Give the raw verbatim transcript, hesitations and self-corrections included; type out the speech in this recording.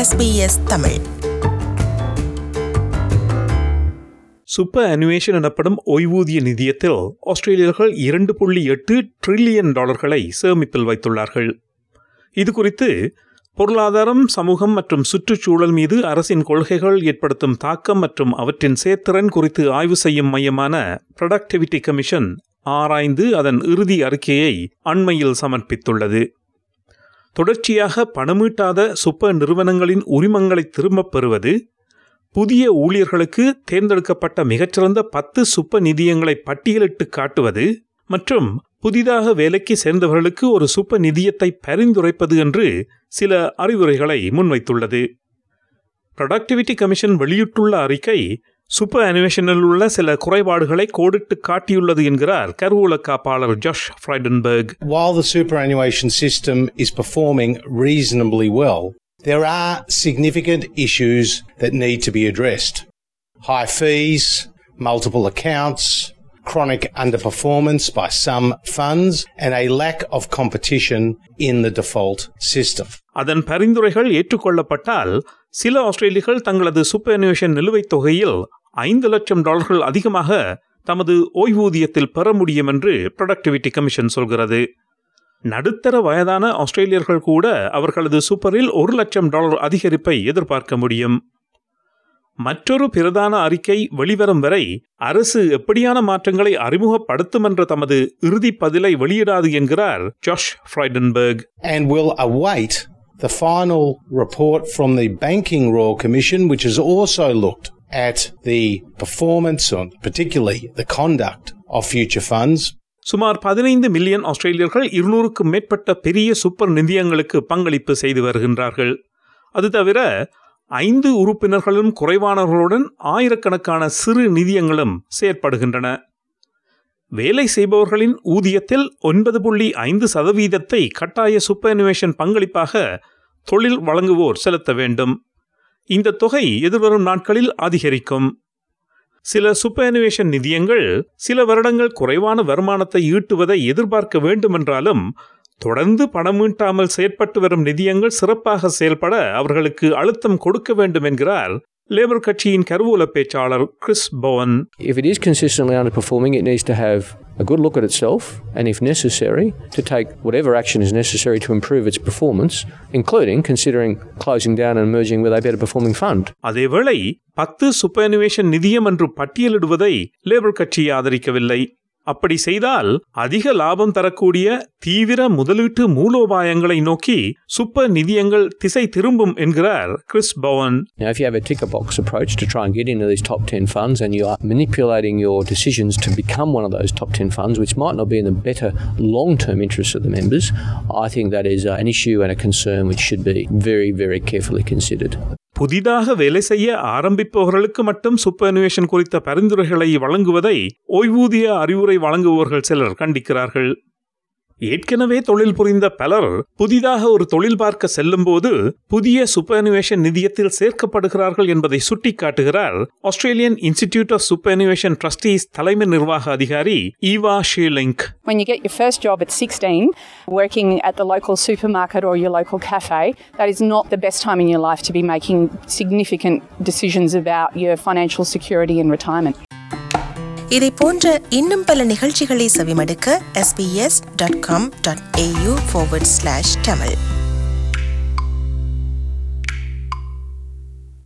S B S Tamil. Superannuation எனப்படும் ஓய்வூதிய நிதியத்தில் ஆஸ்திரேலியர்கள் இரண்டு புள்ளி எட்டு டிரில்லியன் டாலர்களை சேமிப்பில் வைத்துள்ளார்கள். இது குறித்து பொருளாதாரம், சமூகம் மற்றும் சுற்றுச்சூழல் மீது அரசின் கொள்கைகள் ஏற்படுத்தும் தாக்கம் மற்றும் அவற்றின் செயற்திறன் குறித்து ஆய்வு செய்யும் மையமான ப்ரொடக்டிவிட்டி கமிஷன் ஆராய்ந்து அதன் இறுதி அறிக்கையை அண்மையில் சமர்ப்பித்துள்ளது. தொடர்ச்சியாக பணமீட்டாத சூப்பர் நிறுவனங்களின் உரிமங்களை திரும்பப் பெறுவது, புதிய ஊழியர்களுக்கு தேர்ந்தெடுக்கப்பட்ட மிகச்சிறந்த பத்து சூப்பர் நிதியங்களை பட்டியலிட்டு காட்டுவது மற்றும் புதிதாக வேலைக்கு சேர்ந்தவர்களுக்கு ஒரு சூப்பர் நிதியத்தை பரிந்துரைப்பது என்று சில அறிவுரைகளை முன்வைத்துள்ளது. ப்ரொடக்டிவிட்டி கமிஷன் வெளியிட்டுள்ள அறிக்கை சூப்பர் அனுவேஷனில் உள்ள சில குறைபாடுகளை கோடிட்டு காட்டியுள்ளது என்கிறார் கருவூல காப்பாளர் Josh Frydenberg. While the superannuation system is performing reasonably well, there are significant issues that need to be addressed. High fees, multiple accounts, chronic underperformance by some funds and a lack of competition in the default system. அதன் பரிந்துரைகள் ஏற்றுக்கொள்ளப்பட்டால் சில ஆஸ்திரேலியர்கள் தங்களது super அனுவேஷன் நிலுவைத் தொகையில் ஐந்து லட்சம் டாலர்கள் அதிகமாக தமது ஓய்வூதியத்தில் பெற முடியும் என்று ப்ரொடக்டிவிட்டி கமிஷன் சொல்கிறது. நடுத்தர வயதான ஆஸ்திரேலியர்கள் கூட அவர்களது சூப்பரில் ஒரு லட்சம் டாலர் அதிகரிப்பை எதிர்பார்க்க முடியும். மற்றொரு பிரதான அறிக்கை வெளிவரும் வரை அரசு எப்படியான மாற்றங்களை அறிமுகப்படுத்தும் என்ற தமது இறுதி பதிலை வெளியிடாது என்கிறார் Josh Frydenberg. And will await the final report from the Banking Royal Commission, which has also looked at the performance and particularly the conduct of future funds. சுமார் பதினைந்து மில்லியன் ஆஸ்திரேலியர்கள் இருநூறுக்கும் மேற்பட்ட பெரிய சூப்பர் நிதியங்களுக்கு பங்களிப்பு செய்து வருகின்றார்கள். அது தவிர ஐந்து உறுப்பினர்களும் குறைவானவர்களுடன் ஆயிரக்கணக்கான சிறு நிதியங்களும் செயற்படுகின்றன. வேலை செய்பவர்களின் ஊதியத்தில் ஒன்பது புள்ளி ஐந்து சதவீதத்தை கட்டாய சூப்பர் அனுவேஷன் பங்களிப்பாக தொழில் வழங்குவோர் செலுத்த வேண்டும். இந்த தொகை எதிர்வரும் நாட்களில் அதிகரிக்கும். சில சூப்பர் அனுவேஷன் நிதியங்கள் சில வருடங்கள் குறைவான வருமானத்தை ஈட்டுவதை எதிர்பார்க்க வேண்டுமென்றாலும் தொடர்ந்து பணமீட்டாமல் செயற்பட்டு வரும் நிதியங்கள் சிறப்பாக செயல்பட அவர்களுக்கு அழுத்தம் கொடுக்க வேண்டும் என்கிறார் லேபர் கட்சியின் கருவூல பேச்சாளர் Chris Bowen. If it is consistently underperforming, it needs to have a good look at itself and, if necessary, to take whatever action is necessary to improve its performance, including considering closing down and merging with a better performing fund. அதேவேளை பத்து super அனுவேஷன் நிதியம் என்று பட்டியலிடுவதை labour கட்சி ஆதரிக்கவில்லை. அப்படி செய்தால் அதிக லாபம் தரக்கூடிய தீவிர முதலீட்டு மூலோபாயங்களை நோக்கி சூப்பர் நிதியங்கள் திசை திரும்பும் என்கிறார் Chris Bowen. Now, if you have a ticker box approach to try and get into these top ten funds and you are manipulating your decisions to become one of those top ten funds, which might not be in the better long-term interests of the members, I think that is an issue and a concern which should be very, very carefully considered. புதிதாக வேலை செய்ய ஆரம்பிப்பவர்களுக்கு மட்டும் super அனுவேஷன் குறித்த பரிந்துரைகளை வழங்குவதை ஓய்வூதிய அறிவுரை வழங்குபவர்கள் சிலர் கண்டிக்கிறார்கள். ஏற்கனவே தொழில் புரிந்த பலர் புதிதாக ஒரு தொழில் பார்க்க செல்லும் போது புதிய சூப்பர் அனுவேஷன் நிதியத்தில் சேர்க்கப்படுகிறார்கள் என்பதை சுட்டிக்காட்டுகிறார் Australian institute of superannuation trustees தலைமை நிர்வாக அதிகாரி Eva Scheerlinck. When you get your first job at sixteen, working at the local supermarket or your local cafe, that is not the best time in your life to be making significant decisions about your financial security and retirement. இதை போன்ற இன்னும் பல நிகழ்ச்சிகளை செவிமடுக்க S B S dot com dot A U forward slash Tamil